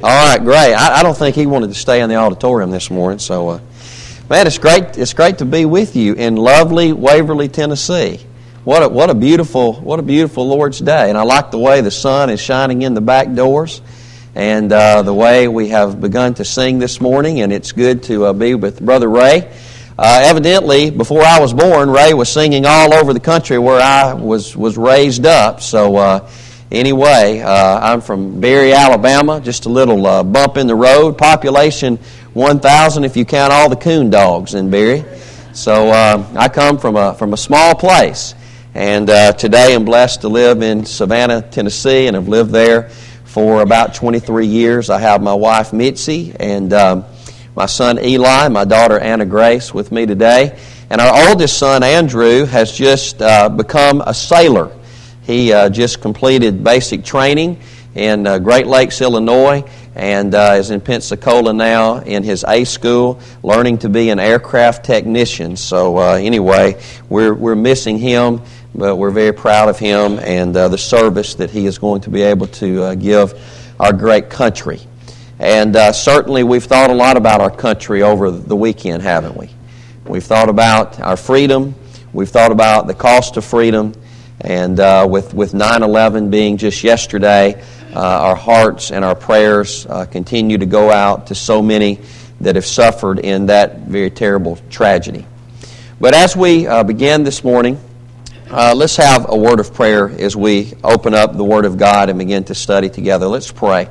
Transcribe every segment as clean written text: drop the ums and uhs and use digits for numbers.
All right, great. I don't think he wanted to stay in the auditorium this morning, so man, it's great. It's great to be with you in lovely Waverly, Tennessee. What a beautiful Lord's Day, and I like the way the sun is shining in the back doors, and the way we have begun to sing this morning. And it's good to be with Brother Ray. Evidently, before I was born, Ray was singing all over the country where I was raised up. So. Anyway, I'm from Berry, Alabama, just a little bump in the road. Population 1,000 if you count all the coon dogs in Berry. So I come from a small place, and today I'm blessed to live in Savannah, Tennessee, and I've lived there for about 23 years. I have my wife Mitzi and my son Eli, my daughter Anna Grace with me today. And our oldest son Andrew has just become a sailor. He just completed basic training in Great Lakes, Illinois, and is in Pensacola now in his A school, learning to be an aircraft technician. So anyway, we're missing him, but we're very proud of him and the service that he is going to be able to give our great country. And certainly we've thought a lot about our country over the weekend, haven't we? We've thought about our freedom. We've thought about the cost of freedom. And with 9/11 being just yesterday, our hearts and our prayers continue to go out to so many that have suffered in that very terrible tragedy. But as we begin this morning, let's have a word of prayer as we open up the Word of God and begin to study together. Let's pray.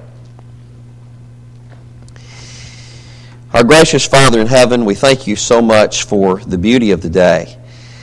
Our gracious Father in heaven, we thank you so much for the beauty of the day.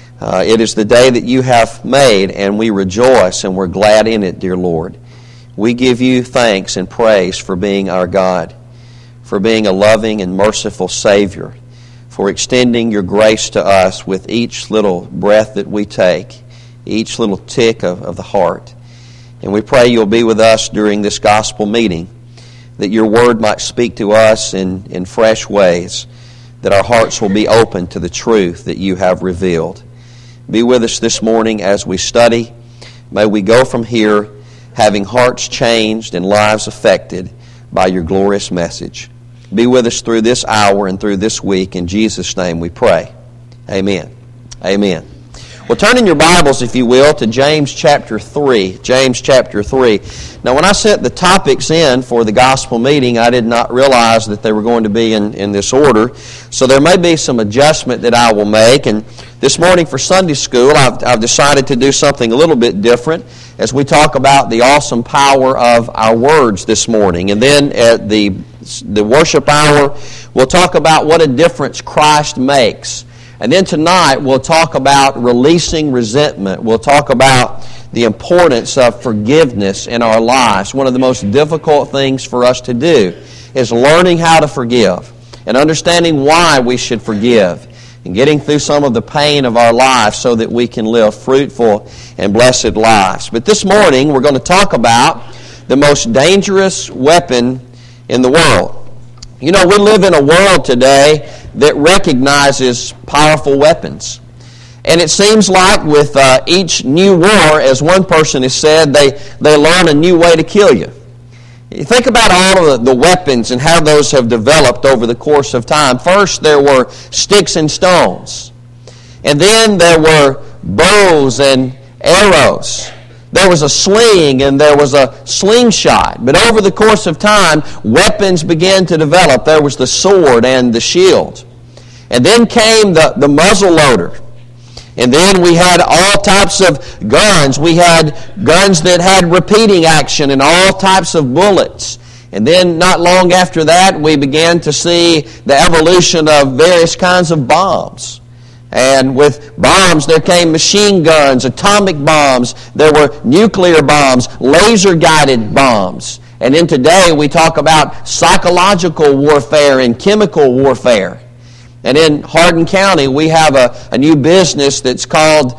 It is the day that you have made, and we rejoice and we're glad in it, dear Lord. We give you thanks and praise for being our God, for being a loving and merciful Savior, for extending your grace to us with each little breath that we take, each little tick of the heart. And we pray you'll be with us during this gospel meeting, that your word might speak to us in fresh ways, that our hearts will be open to the truth that you have revealed. Be with us this morning as we study. May we go from here having hearts changed and lives affected by your glorious message. Be with us through this hour and through this week. In Jesus' name we pray. Amen. Amen. Well, turn in your Bibles, if you will, to James chapter 3. James chapter 3. Now, when I sent the topics in for the gospel meeting, I did not realize that they were going to be in this order. So there may be some adjustment that I will make. And this morning for Sunday school, I've decided to do something a little bit different as we talk about the awesome power of our words this morning. And then at the worship hour, we'll talk about what a difference Christ makes. And then tonight, we'll talk about releasing resentment. We'll talk about the importance of forgiveness in our lives. One of the most difficult things for us to do is learning how to forgive and understanding why we should forgive and getting through some of the pain of our lives so that we can live fruitful and blessed lives. But this morning, we're going to talk about the most dangerous weapon in the world. You know, we live in a world today that recognizes powerful weapons. And it seems like with each new war, as one person has said, they learn a new way to kill you. You think about all of the weapons and how those have developed over the course of time. First, there were sticks and stones. And then there were bows and arrows. There was a sling and there was a slingshot. But over the course of time, weapons began to develop. There was the sword and the shield. And then came the muzzle loader. And then we had all types of guns. We had guns that had repeating action and all types of bullets. And then not long after that, we began to see the evolution of various kinds of bombs. And with bombs, there came machine guns, atomic bombs, there were nuclear bombs, laser-guided bombs. And then today we talk about psychological warfare and chemical warfare. And in Hardin County, we have a new business that's called,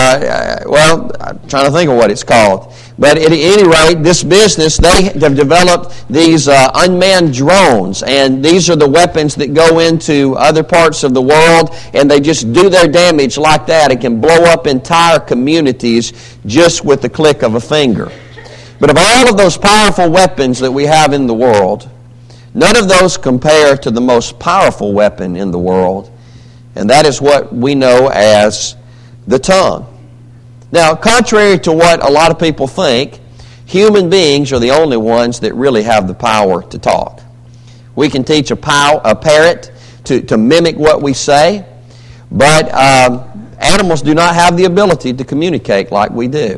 I'm trying to think of what it's called. But at any rate, this business, they have developed these unmanned drones. And these are the weapons that go into other parts of the world. And they just do their damage like that. It can blow up entire communities just with the click of a finger. But of all of those powerful weapons that we have in the world, None of those compare to the most powerful weapon in the world, and that is what we know as the tongue. Now, contrary to what a lot of people think, human beings are the only ones that really have the power to talk. We can teach a parrot to mimic what we say, but animals do not have the ability to communicate like we do.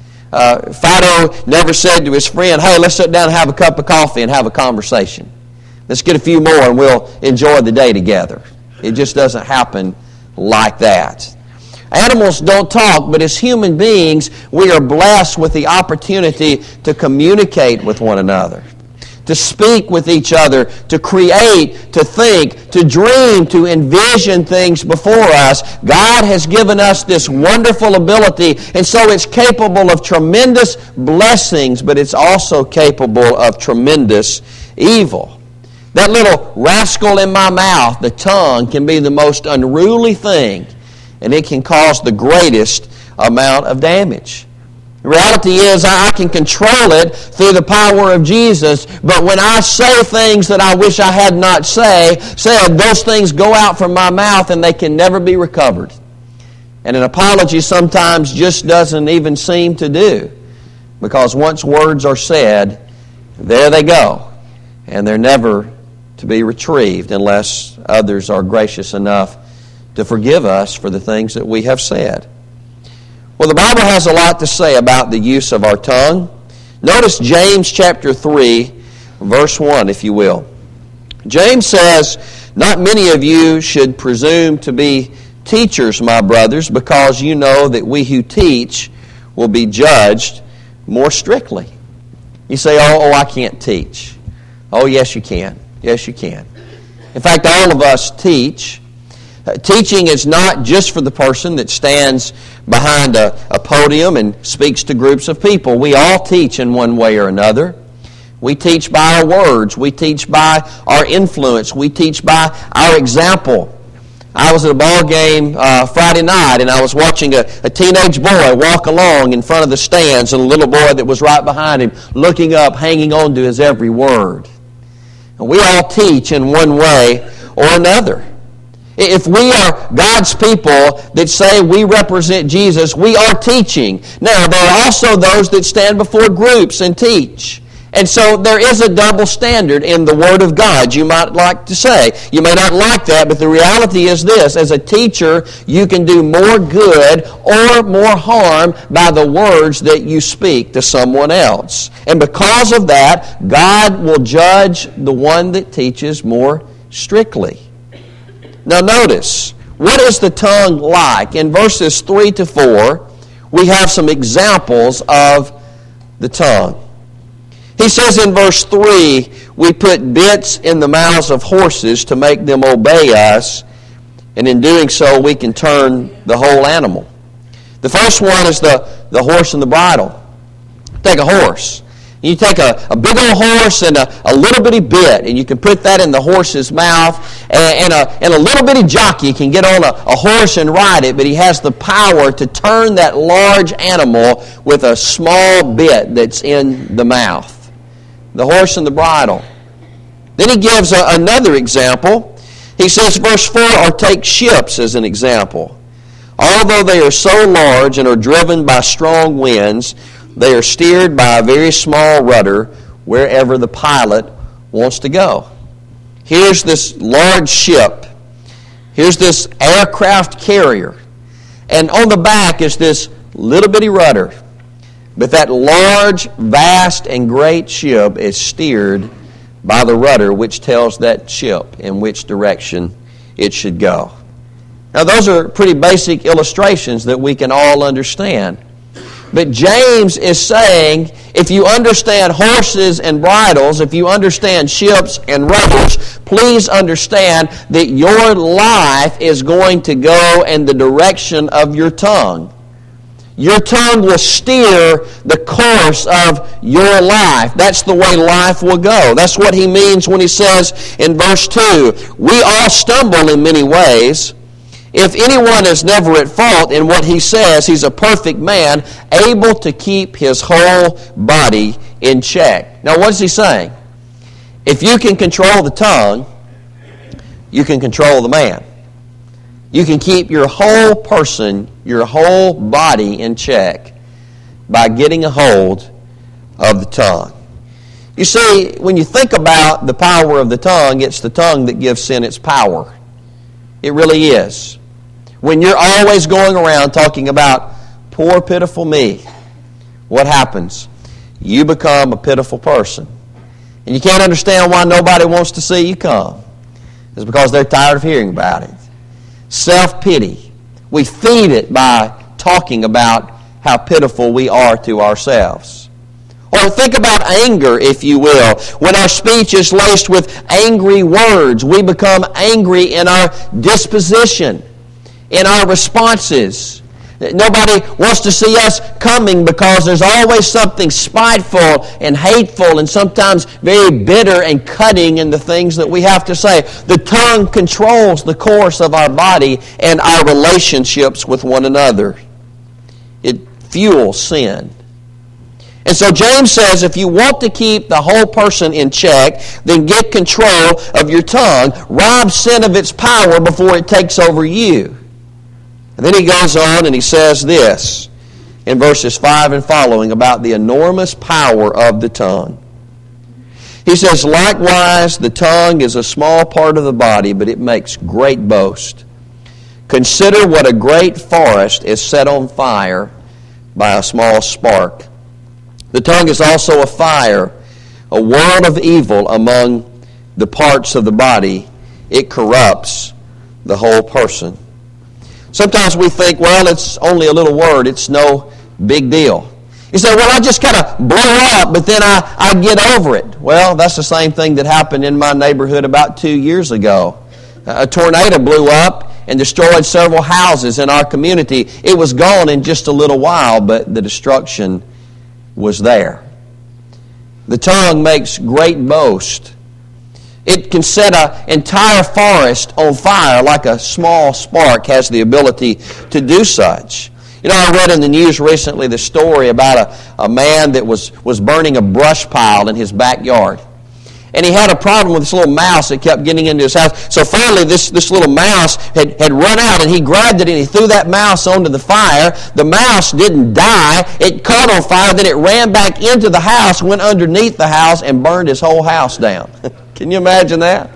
Fido never said to his friend, "Hey, let's sit down and have a cup of coffee and have a conversation. Let's get a few more and we'll enjoy the day together." It just doesn't happen like that. Animals don't talk, but as human beings, we are blessed with the opportunity to communicate with one another, to speak with each other, to create, to think, to dream, to envision things before us. God has given us this wonderful ability, and so it's capable of tremendous blessings, but it's also capable of tremendous evil. That little rascal in my mouth, the tongue, can be the most unruly thing, and it can cause the greatest amount of damage. The reality is I can control it through the power of Jesus, but when I say things that I wish I had not said, those things go out from my mouth and they can never be recovered. And an apology sometimes just doesn't even seem to do, because once words are said, there they go, and they're never to be retrieved unless others are gracious enough to forgive us for the things that we have said. Well, the Bible has a lot to say about the use of our tongue. Notice James chapter 3, verse 1, if you will. James says, "Not many of you should presume to be teachers, my brothers, because you know that we who teach will be judged more strictly." You say, oh, I can't teach. Oh, yes, you can. Yes, you can. In fact, all of us teach. Teaching is not just for the person that stands behind a podium and speaks to groups of people. We all teach in one way or another. We teach by our words. We teach by our influence. We teach by our example. I was at a ball game Friday night, and I was watching a teenage boy walk along in front of the stands, and a little boy that was right behind him, looking up, hanging on to his every word. And we all teach in one way or another. If we are God's people that say we represent Jesus, we are teaching. Now, there are also those that stand before groups and teach. And so there is a double standard in the Word of God, you might like to say. You may not like that, but the reality is this. As a teacher, you can do more good or more harm by the words that you speak to someone else. And because of that, God will judge the one that teaches more strictly. Now notice, what is the tongue like? In verses 3 to 4, we have some examples of the tongue. He says in verse 3, we put bits in the mouths of horses to make them obey us, and in doing so we can turn the whole animal. The first one is the horse and the bridle. Take a horse. You take a big old horse and a little bitty bit, and you can put that in the horse's mouth, and a little bitty jockey can get on a horse and ride it, but he has the power to turn that large animal with a small bit that's in the mouth. The horse and the bridle. Then he gives another example. He says, verse 4, or take ships as an example. Although they are so large and are driven by strong winds, they are steered by a very small rudder wherever the pilot wants to go. Here's this large ship. Here's this aircraft carrier. And on the back is this little bitty rudder. But that large, vast, and great ship is steered by the rudder, which tells that ship in which direction it should go. Now, those are pretty basic illustrations that we can all understand. But James is saying, if you understand horses and bridles, if you understand ships and rudders, please understand that your life is going to go in the direction of your tongue. Your tongue will steer the course of your life. That's the way life will go. That's what he means when he says in verse 2, we all stumble in many ways. If anyone is never at fault in what he says, he's a perfect man, able to keep his whole body in check. Now, what is he saying? If you can control the tongue, you can control the man. You can keep your whole person, your whole body in check by getting a hold of the tongue. You see, when you think about the power of the tongue, it's the tongue that gives sin its power. It really is. When you're always going around talking about, poor, pitiful me, what happens? You become a pitiful person. And you can't understand why nobody wants to see you come. It's because they're tired of hearing about it. Self-pity. We feed it by talking about how pitiful we are to ourselves. Or think about anger, if you will. When our speech is laced with angry words, we become angry in our disposition, in our responses. Nobody wants to see us coming because there's always something spiteful and hateful and sometimes very bitter and cutting in the things that we have to say. The tongue controls the course of our body and our relationships with one another. It fuels sin. And so James says if you want to keep the whole person in check, then get control of your tongue. Rob sin of its power before it takes over you. And then he goes on and he says this in verses 5 and following about the enormous power of the tongue. He says, likewise, the tongue is a small part of the body, but it makes great boast. Consider what a great forest is set on fire by a small spark. The tongue is also a fire, a world of evil among the parts of the body. It corrupts the whole person. Sometimes we think, well, it's only a little word. It's no big deal. You say, well, I just kind of blow up, but then I get over it. Well, that's the same thing that happened in my neighborhood about 2 years ago. A tornado blew up and destroyed several houses in our community. It was gone in just a little while, but the destruction was there. The tongue makes great boast. It can set an entire forest on fire like a small spark has the ability to do such. You know, I read in the news recently the story about a man that was burning a brush pile in his backyard. And he had a problem with this little mouse that kept getting into his house. So finally this little mouse had run out, and he grabbed it and he threw that mouse onto the fire. The mouse didn't die. It caught on fire. Then it ran back into the house, went underneath the house, and burned his whole house down. Can you imagine that?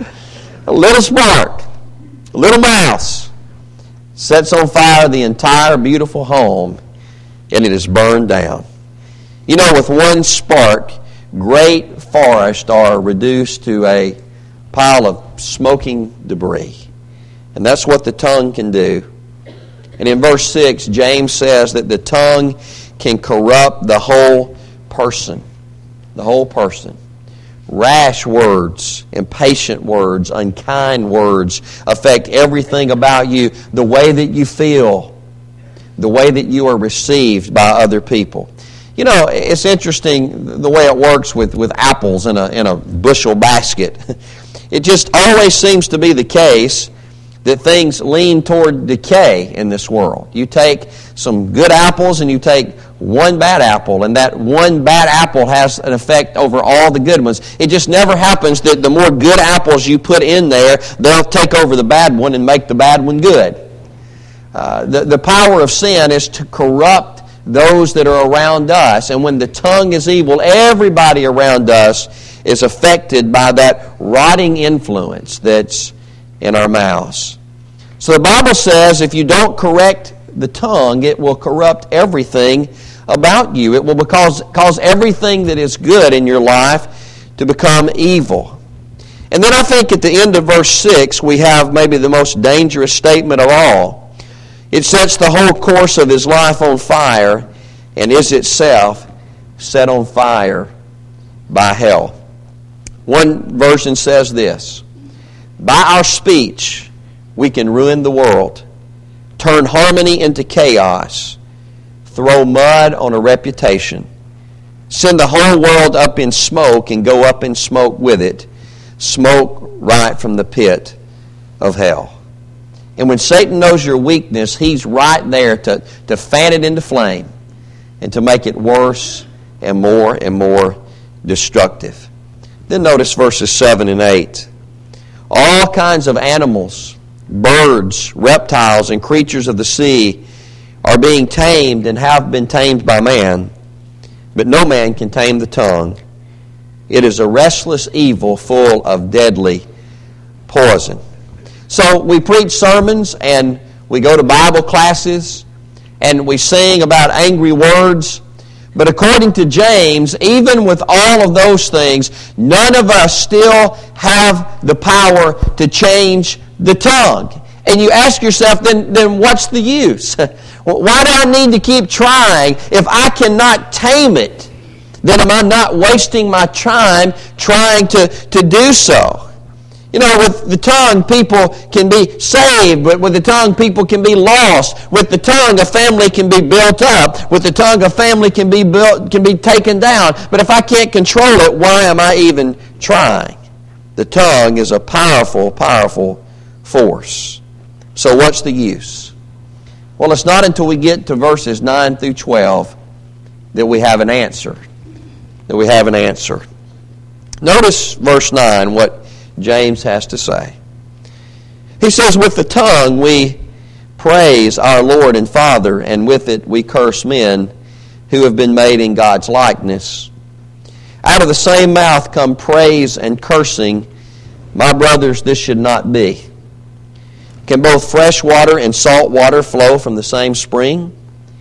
A little spark, a little mouse, sets on fire the entire beautiful home, and it is burned down. You know, with one spark, great forests are reduced to a pile of smoking debris. And that's what the tongue can do. And in verse 6, James says that the tongue can corrupt the whole person. The whole person. Rash words, impatient words, unkind words affect everything about you. The way that you feel, the way that you are received by other people. You know, it's interesting the way it works with apples in a bushel basket. It just always seems to be the case that things lean toward decay in this world. You take some good apples and you take one bad apple, and that one bad apple has an effect over all the good ones. It just never happens that the more good apples you put in there, they'll take over the bad one and make the bad one good. The power of sin is to corrupt those that are around us. And when the tongue is evil, everybody around us is affected by that rotting influence that's in our mouths. So the Bible says if you don't correct the tongue, it will corrupt everything about you. It will cause everything that is good in your life to become evil. And then I think at the end of verse 6, we have maybe the most dangerous statement of all. It sets the whole course of his life on fire and is itself set on fire by hell. One version says this: by our speech, we can ruin the world, turn harmony into chaos, throw mud on a reputation, send the whole world up in smoke and go up in smoke with it, smoke right from the pit of hell. And when Satan knows your weakness, he's right there to fan it into flame and to make it worse and more destructive. Then notice verses 7 and 8. All kinds of animals, birds, reptiles, and creatures of the sea are being tamed and have been tamed by man, but no man can tame the tongue. It is a restless evil full of deadly poison. So we preach sermons and we go to Bible classes and we sing about angry words. But according to James, even with all of those things, none of us still have the power to change the tongue. And you ask yourself, then what's the use? Why do I need to keep trying if I cannot tame it? Then am I not wasting my time trying to do so? You know, with the tongue, people can be saved, but with the tongue, people can be lost. With the tongue, a family can be built up. With the tongue, a family can be taken down. But if I can't control it, why am I even trying? The tongue is a powerful, powerful force. So what's the use? Well, it's not until we get to verses 9 through 12 that we have an answer. Notice verse 9, what James has to say. He says, with the tongue we praise our Lord and Father, and with it we curse men who have been made in God's likeness. Out of the same mouth come praise and cursing. My brothers, this should not be. Can both fresh water and salt water flow from the same spring?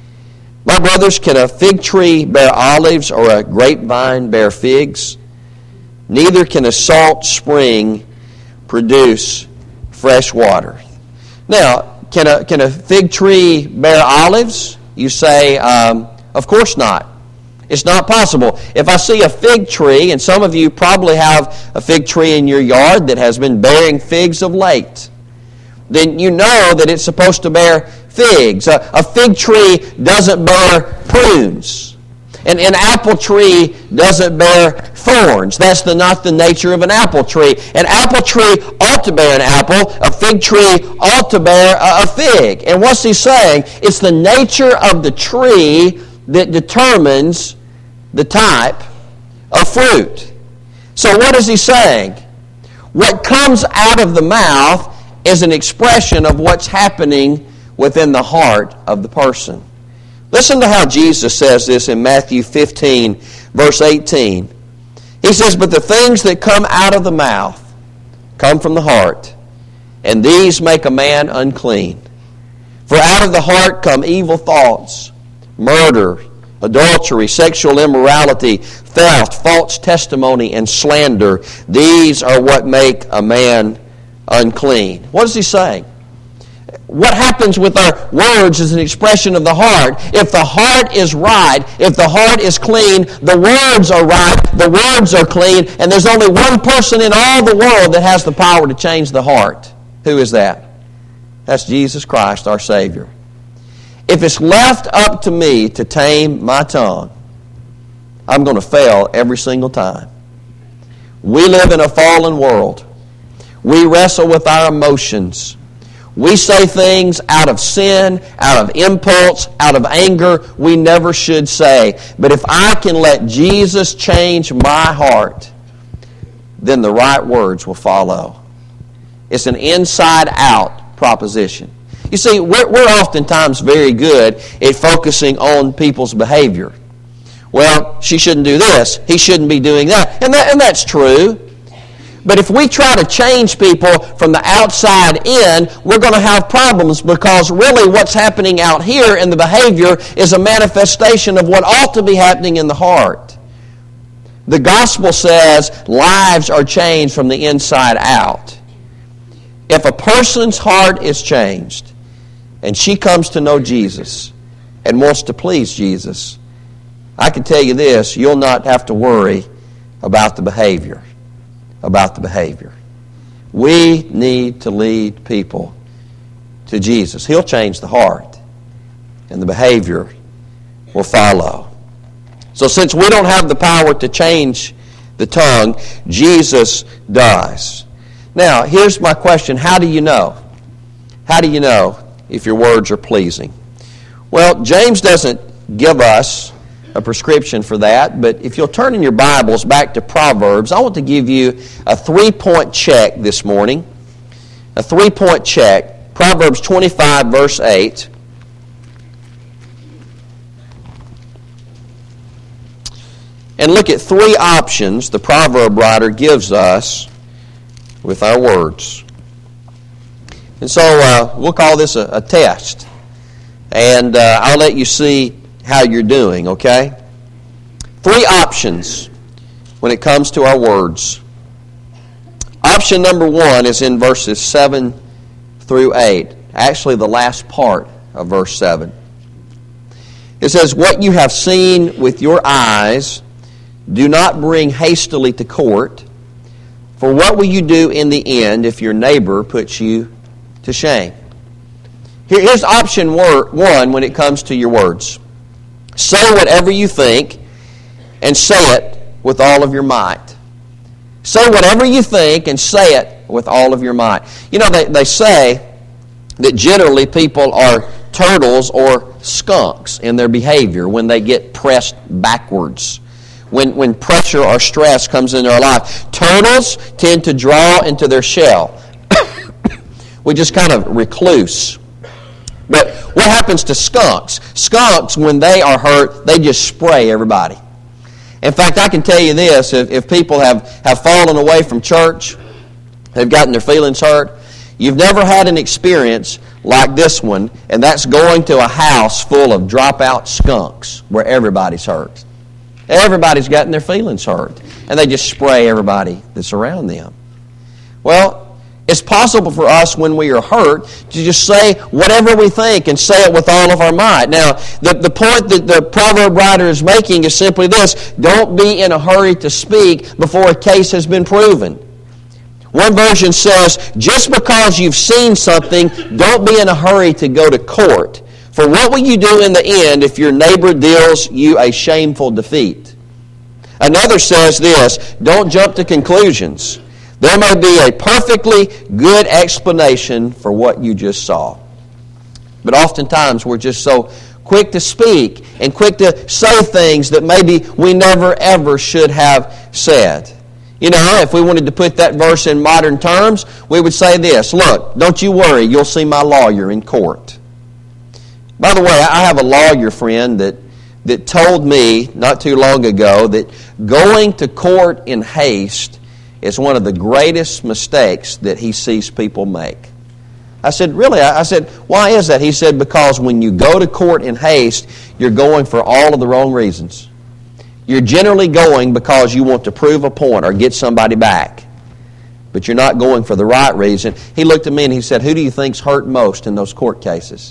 My brothers, can a fig tree bear olives or a grapevine bear figs? Neither can a salt spring produce fresh water. Now, can a fig tree bear olives? You say, of course not. It's not possible. If I see a fig tree, and some of you probably have a fig tree in your yard that has been bearing figs of late, then you know that it's supposed to bear figs. A fig tree doesn't bear prunes. And an apple tree doesn't bear thorns. That's not the nature of an apple tree. An apple tree ought to bear an apple. A fig tree ought to bear a fig. And what's he saying? It's the nature of the tree that determines the type of fruit. So what is he saying? What comes out of the mouth is an expression of what's happening within the heart of the person. Listen to how Jesus says this in Matthew 15, verse 18. He says, but the things that come out of the mouth come from the heart, and these make a man unclean. For out of the heart come evil thoughts, murder, adultery, sexual immorality, theft, false testimony, and slander. These are what make a man unclean. What is he saying? What happens with our words is an expression of the heart. If the heart is right, if the heart is clean, the words are right, the words are clean, and there's only one person in all the world that has the power to change the heart. Who is that? That's Jesus Christ, our Savior. If it's left up to me to tame my tongue, I'm going to fail every single time. We live in a fallen world. We wrestle with our emotions. We say things out of sin, out of impulse, out of anger we never should say. But if I can let Jesus change my heart, then the right words will follow. It's an inside-out proposition. You see, we're oftentimes very good at focusing on people's behavior. Well, she shouldn't do this. He shouldn't be doing that. And that's true. But if we try to change people from the outside in, we're going to have problems, because really what's happening out here in the behavior is a manifestation of what ought to be happening in the heart. The gospel says lives are changed from the inside out. If a person's heart is changed and she comes to know Jesus and wants to please Jesus, I can tell you this, you'll not have to worry about the behavior. We need to lead people to Jesus. He'll change the heart, and the behavior will follow. So since we don't have the power to change the tongue, Jesus does. Now, here's my question. How do you know? How do you know if your words are pleasing? Well, James doesn't give us a prescription for that. But if you'll turn in your Bibles back to Proverbs, I want to give you a 3-point check this morning. A 3-point check. Proverbs 25, verse 8. And look at 3 options the proverb writer gives us with our words. And so we'll call this a test. And I'll let you see how you're doing, okay? 3 options when it comes to our words. Option number 1 is in verses 7 through 8. Actually, the last part of verse 7. It says, "What you have seen with your eyes, do not bring hastily to court, for what will you do in the end if your neighbor puts you to shame?" Here's option 1 when it comes to your words. Say whatever you think and say it with all of your might. Say whatever you think and say it with all of your might. You know, they say that generally people are turtles or skunks in their behavior when they get pressed backwards. When pressure or stress comes in their life, turtles tend to draw into their shell. We just kind of recluse. But what happens to skunks? Skunks, when they are hurt, they just spray everybody. In fact, I can tell you this, if people have fallen away from church, they've gotten their feelings hurt, you've never had an experience like this one, and that's going to a house full of dropout skunks where everybody's hurt. Everybody's gotten their feelings hurt, and they just spray everybody that's around them. Well, it's possible for us when we are hurt to just say whatever we think and say it with all of our might. Now, the point that the proverb writer is making is simply this: don't be in a hurry to speak before a case has been proven. One version says, just because you've seen something, don't be in a hurry to go to court. For what will you do in the end if your neighbor deals you a shameful defeat? Another says this: don't jump to conclusions. There may be a perfectly good explanation for what you just saw. But oftentimes we're just so quick to speak and quick to say things that maybe we never ever should have said. You know, if we wanted to put that verse in modern terms, we would say this: look, don't you worry, you'll see my lawyer in court. By the way, I have a lawyer friend that told me not too long ago that going to court in haste is one of the greatest mistakes that he sees people make. I said, really? I said, why is that? He said, because when you go to court in haste, you're going for all of the wrong reasons. You're generally going because you want to prove a point or get somebody back. But you're not going for the right reason. He looked at me and he said, who do you think's hurt most in those court cases?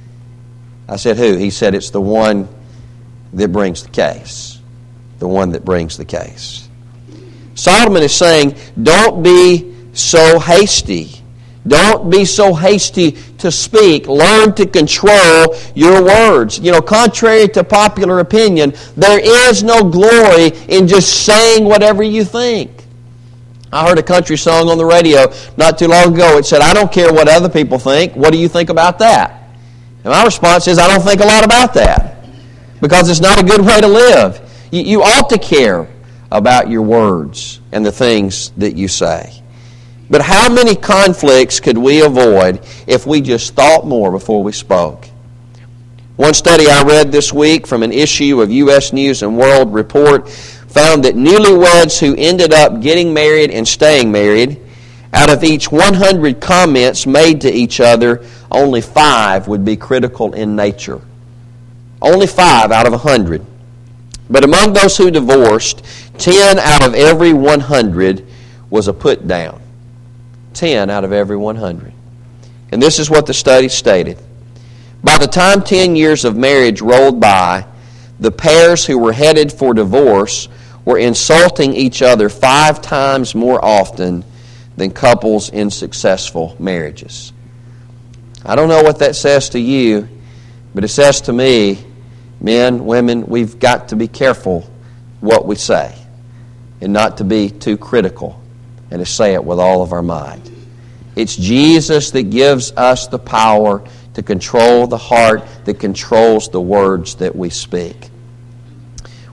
I said, who? He said, it's the one that brings the case. The one that brings the case. Solomon is saying, don't be so hasty. Don't be so hasty to speak. Learn to control your words. You know, contrary to popular opinion, there is no glory in just saying whatever you think. I heard a country song on the radio not too long ago. It said, I don't care what other people think. What do you think about that? And my response is, I don't think a lot about that, because it's not a good way to live. You ought to care about your words and the things that you say. But how many conflicts could we avoid if we just thought more before we spoke? One study I read this week from an issue of U.S. News and World Report found that newlyweds who ended up getting married and staying married, out of each 100 comments made to each other, only 5 would be critical in nature. Only 5 out of 100. But among those who divorced, 10 out of every 100 was a put down. 10 out of every 100. And this is what the study stated. By the time 10 years of marriage rolled by, the pairs who were headed for divorce were insulting each other 5 times more often than couples in successful marriages. I don't know what that says to you, but it says to me, men, women, we've got to be careful what we say and not to be too critical and to say it with all of our mind. It's Jesus that gives us the power to control the heart, that controls the words that we speak.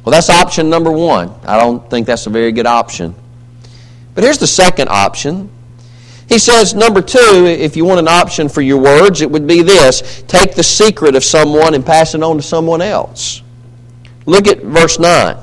Well, that's option number one. I don't think that's a very good option. But here's the second option. He says, number two, if you want an option for your words, it would be this: take the secret of someone and pass it on to someone else. Look at verse 9.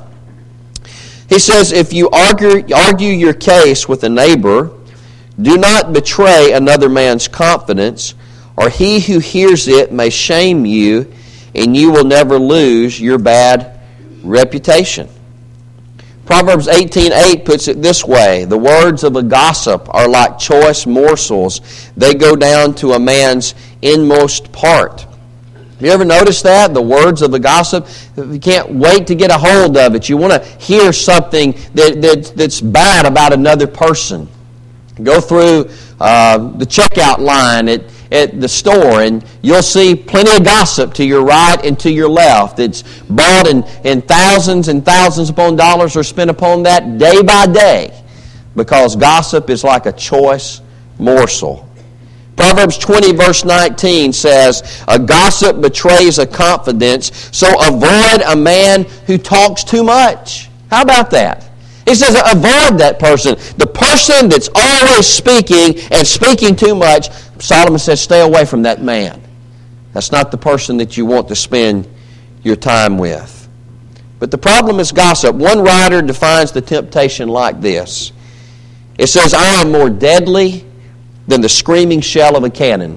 He says, if you argue your case with a neighbor, do not betray another man's confidence, or he who hears it may shame you, and you will never lose your bad reputation. Proverbs 18:8 puts it this way: the words of a gossip are like choice morsels. They go down to a man's inmost part. Have you ever noticed that? The words of a gossip, you can't wait to get a hold of it. You want to hear something that's bad about another person. Go through the checkout line at the store, and you'll see plenty of gossip to your right and to your left. It's bought and thousands and thousands upon dollars are spent upon that day by day, because gossip is like a choice morsel. Proverbs 20 verse 19 says, a gossip betrays a confidence, so avoid a man who talks too much. How about that? He says avoid that person. The person that's always speaking and speaking too much, Solomon says stay away from that man. That's not the person that you want to spend your time with. But the problem is gossip. One writer defines the temptation like this. It says, I am more deadly than the screaming shell of a cannon.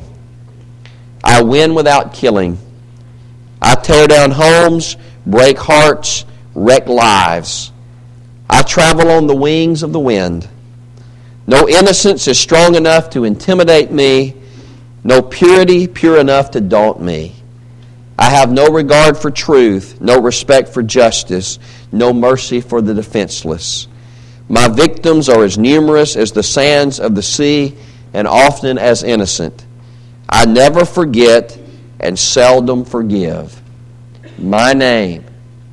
I win without killing. I tear down homes, break hearts, wreck lives. I travel on the wings of the wind. No innocence is strong enough to intimidate me, no purity pure enough to daunt me. I have no regard for truth, no respect for justice, no mercy for the defenseless. My victims are as numerous as the sands of the sea, and often as innocent. I never forget and seldom forgive. My name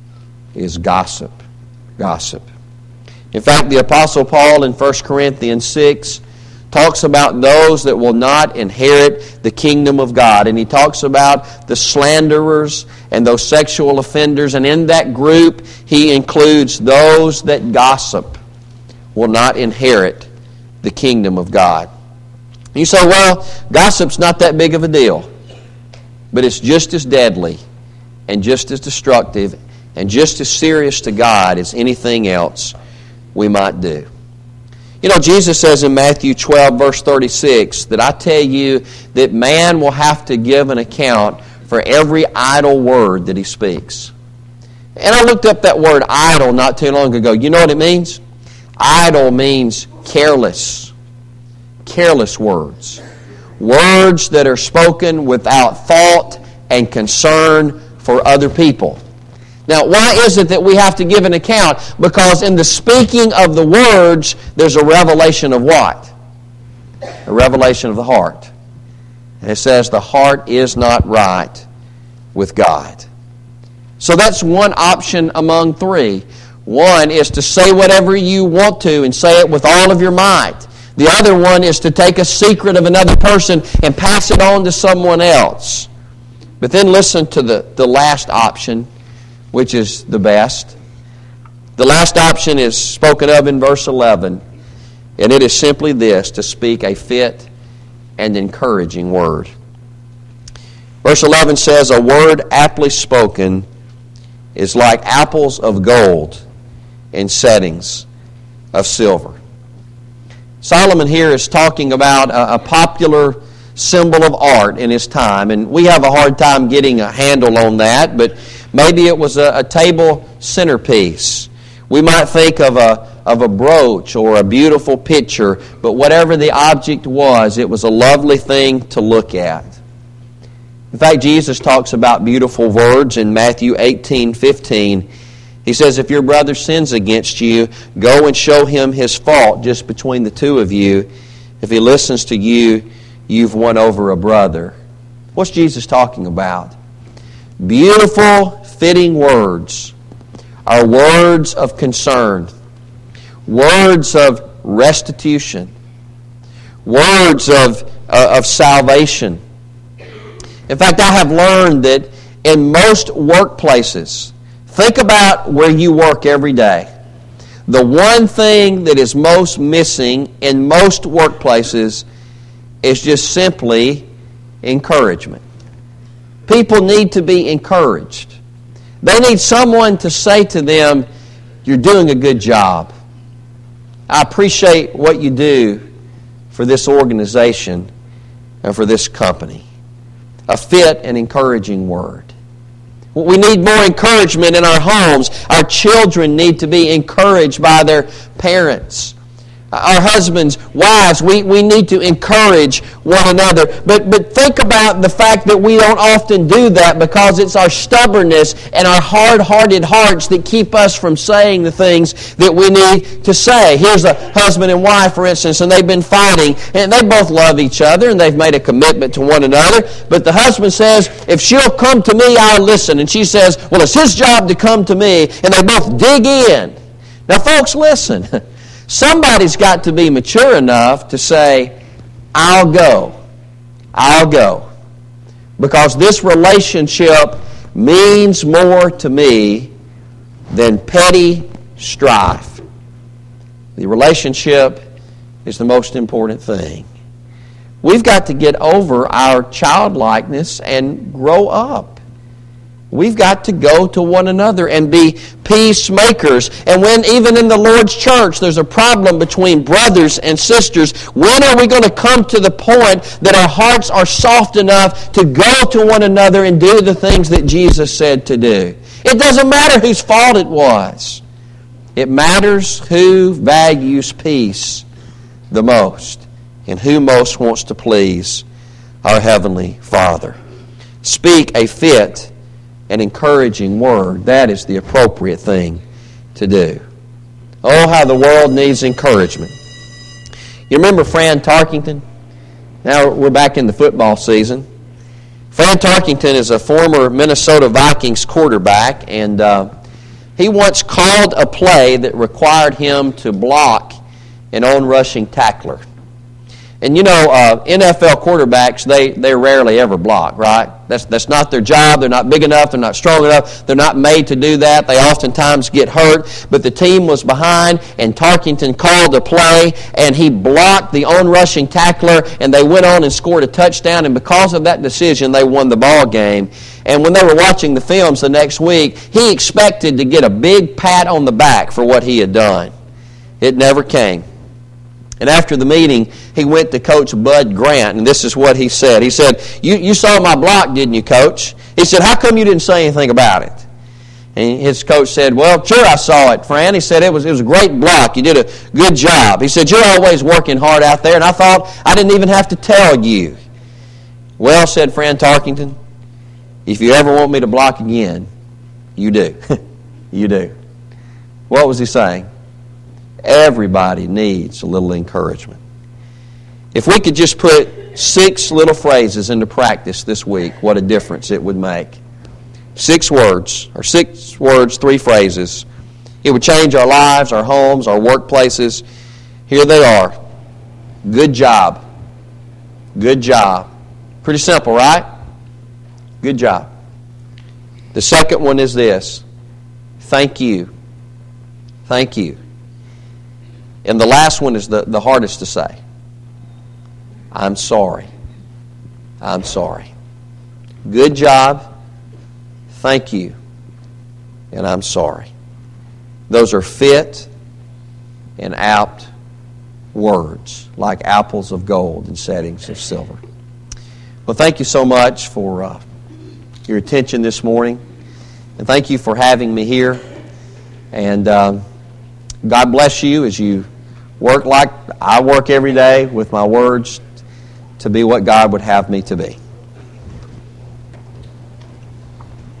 is gossip. Gossip. In fact, the Apostle Paul in 1 Corinthians 6 talks about those that will not inherit the kingdom of God. And he talks about the slanderers and those sexual offenders. And in that group, he includes those that gossip will not inherit the kingdom of God. You say, well, gossip's not that big of a deal. But it's just as deadly and just as destructive and just as serious to God as anything else we might do. You know, Jesus says in Matthew 12, verse 36, that I tell you that man will have to give an account for every idle word that he speaks. And I looked up that word idle not too long ago. You know what it means? Idle means careless. Careless words. Words that are spoken without thought and concern for other people. Now, why is it that we have to give an account? Because in the speaking of the words, there's a revelation of what? A revelation of the heart. And it says the heart is not right with God. So that's one option among three. One is to say whatever you want to and say it with all of your might. The other one is to take a secret of another person and pass it on to someone else. But then listen to the last option, which is the best. The last option is spoken of in verse 11, and it is simply this: to speak a fit and encouraging word. Verse 11 says, a word aptly spoken is like apples of gold in settings of silver. Solomon here is talking about a popular symbol of art in his time, and we have a hard time getting a handle on that, but maybe it was a table centerpiece. We might think of a brooch or a beautiful picture, but whatever the object was, it was a lovely thing to look at. In fact, Jesus talks about beautiful words in Matthew 18:15. He says, if your brother sins against you, go and show him his fault just between the two of you. If he listens to you, you've won over a brother. What's Jesus talking about? Beautiful, fitting words are words of concern, words of restitution, words of salvation. In fact, I have learned that in most workplaces, Think about where you work every day. The one thing that is most missing in most workplaces is just simply encouragement. People need to be encouraged. They need someone to say to them, "You're doing a good job. I appreciate what you do for this organization and for this company." A fit and encouraging word. We need more encouragement in our homes. Our children need to be encouraged by their parents. Our husbands, wives, we need to encourage one another. But think about the fact that we don't often do that because it's our stubbornness and our hard-hearted hearts that keep us from saying the things that we need to say. Here's a husband and wife, for instance, and they've been fighting, and they both love each other, and they've made a commitment to one another. But the husband says, "If she'll come to me, I'll listen." And she says, "Well, it's his job to come to me." And they both dig in. Now, folks, listen. Somebody's got to be mature enough to say, "I'll go. I'll go." Because this relationship means more to me than petty strife. The relationship is the most important thing. We've got to get over our childlikeness and grow up. We've got to go to one another and be peacemakers. And when even in the Lord's church there's a problem between brothers and sisters, when are we going to come to the point that our hearts are soft enough to go to one another and do the things that Jesus said to do? It doesn't matter whose fault it was. It matters who values peace the most and who most wants to please our Heavenly Father. Speak a fit an encouraging word. That is the appropriate thing to do. Oh, how the world needs encouragement. You remember Fran Tarkington? Now we're back in the football season. Fran Tarkington is a former Minnesota Vikings quarterback, and he once called a play that required him to block an on-rushing tackler. And you know, NFL quarterbacks, they rarely ever block, right? That's not their job. They're not big enough. They're not strong enough. They're not made to do that. They oftentimes get hurt. But the team was behind, and Tarkington called a play, and he blocked the on-rushing tackler, and they went on and scored a touchdown. And because of that decision, they won the ball game. And when they were watching the films the next week, he expected to get a big pat on the back for what he had done. It never came. And after the meeting, he went to Coach Bud Grant, and this is what he said. He said, you saw my block, didn't you, Coach? He said, "How come you didn't say anything about it?" And his coach said, "Well, sure I saw it, Fran." He said, it was a great block. You did a good job. He said, "You're always working hard out there, and I thought I didn't even have to tell you." "Well," said Fran Tarkington, "if you ever want me to block again, you do." You do. What was he saying? Everybody needs a little encouragement. If we could just put 6 little phrases into practice this week, what a difference it would make. 6 words, 3 phrases. It would change our lives, our homes, our workplaces. Here they are. Good job. Good job. Pretty simple, right? Good job. The second one is this. Thank you. Thank you. And the last one is the hardest to say. I'm sorry. I'm sorry. Good job. Thank you. And I'm sorry. Those are fit and apt words, like apples of gold in settings of silver. Well, thank you so much for your attention this morning. And thank you for having me here. And God bless you as you work like I work every day with my words to be what God would have me to be.